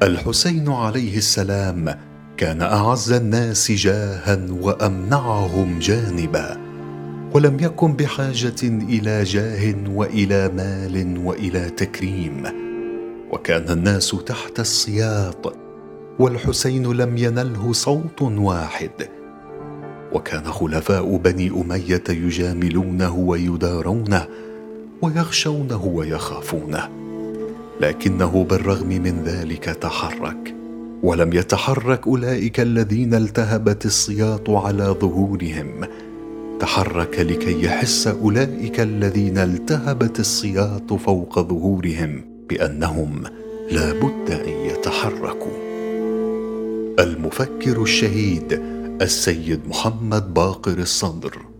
الحسين عليه السلام كان أعز الناس جاها وأمنعهم جانبا، ولم يكن بحاجة إلى جاه وإلى مال وإلى تكريم، وكان الناس تحت السياط والحسين لم ينله صوت واحد. وكان خلفاء بني أمية يجاملونه ويدارونه ويخشونه ويخافونه، لكنه بالرغم من ذلك تحرك، ولم يتحرك أولئك الذين التهبت السياط على ظهورهم، تحرك لكي يحس أولئك الذين التهبت السياط فوق ظهورهم بأنهم لا بد أن يتحركوا. المفكر الشهيد السيد محمد باقر الصدر.